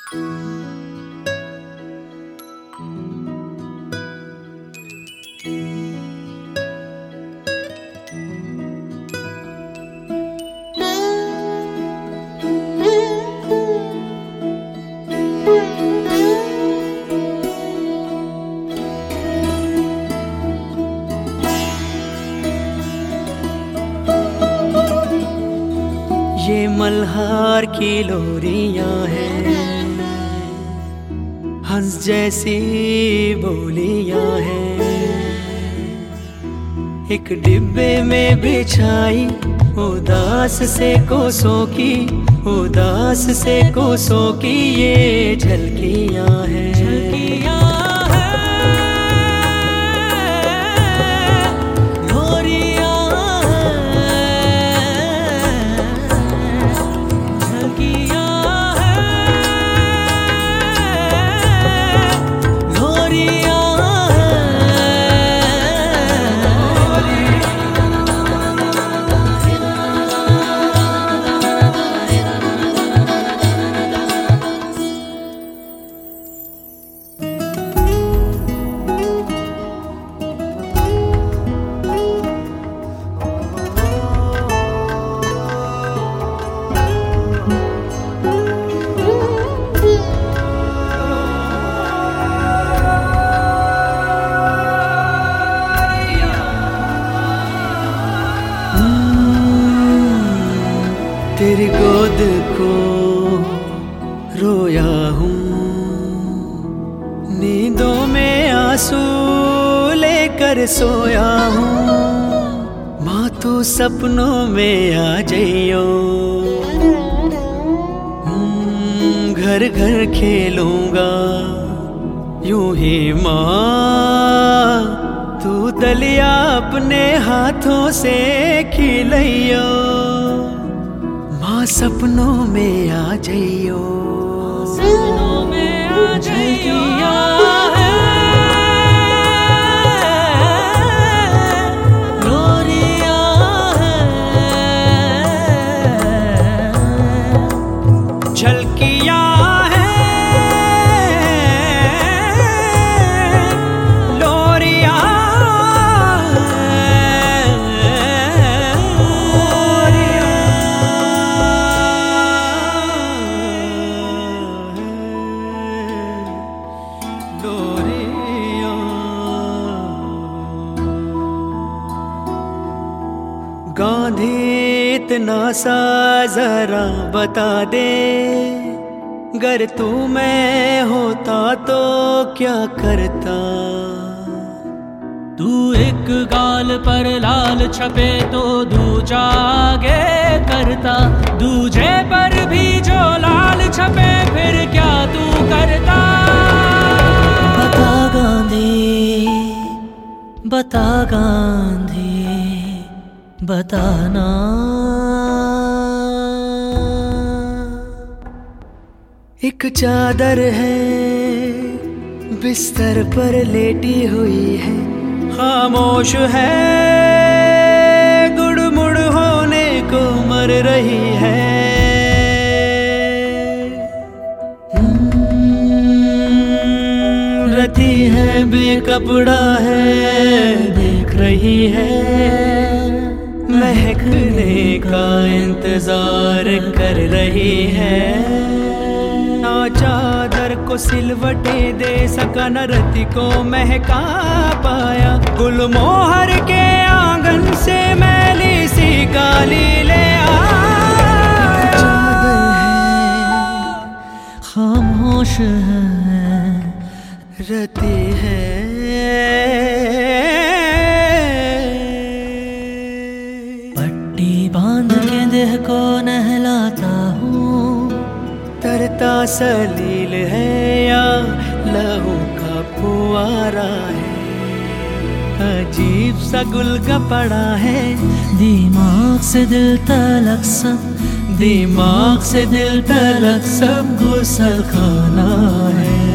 ये मल्हार की लोरियां हैं, हंस जैसी बोलियां हैं, एक डिब्बे में बिछाई उदास से कोसों की, उदास से कोसों की ये झलकियां हैं। तेरी गोद को रोया हूँ, नींदों में आंसू लेकर सोया हूँ, माँ तू सपनों में आ जाइयो, घर घर खेलूंगा यूं ही माँ, तू दलिया अपने हाथों से खिलैयो, माँ सपनों में आ जाइयो, सपनों में आ जाइयो। गांधी इतना सा जरा बता दे, गर तू मैं होता तो क्या करता। तू एक गाल पर लाल छपे तो दूजा आगे करता, दूजे पर भी जो लाल छपे फिर क्या तू करता। बता गांधी, बता गांधी, बताना। एक चादर है बिस्तर पर लेटी हुई है, खामोश है गुड़मुड़ होने को मर रही है। रती है बेकपड़ा है देख रही है, महकने का इंतजार कर रही है। ना चादर को सिलवटे दे सका न रति को महका पाया, गुलमोहर के आंगन से मैली सी काली ले आया। चादर है खामोश है रति है, पट्टी बांध के देह को नहलाता हूँ, तरता सलील है या लहू का फुआरा है। अजीब सा गुलगा पड़ा है दिमाग से दिल तलक सब, दिमाग से दिल तलक सब गुसल खाना है।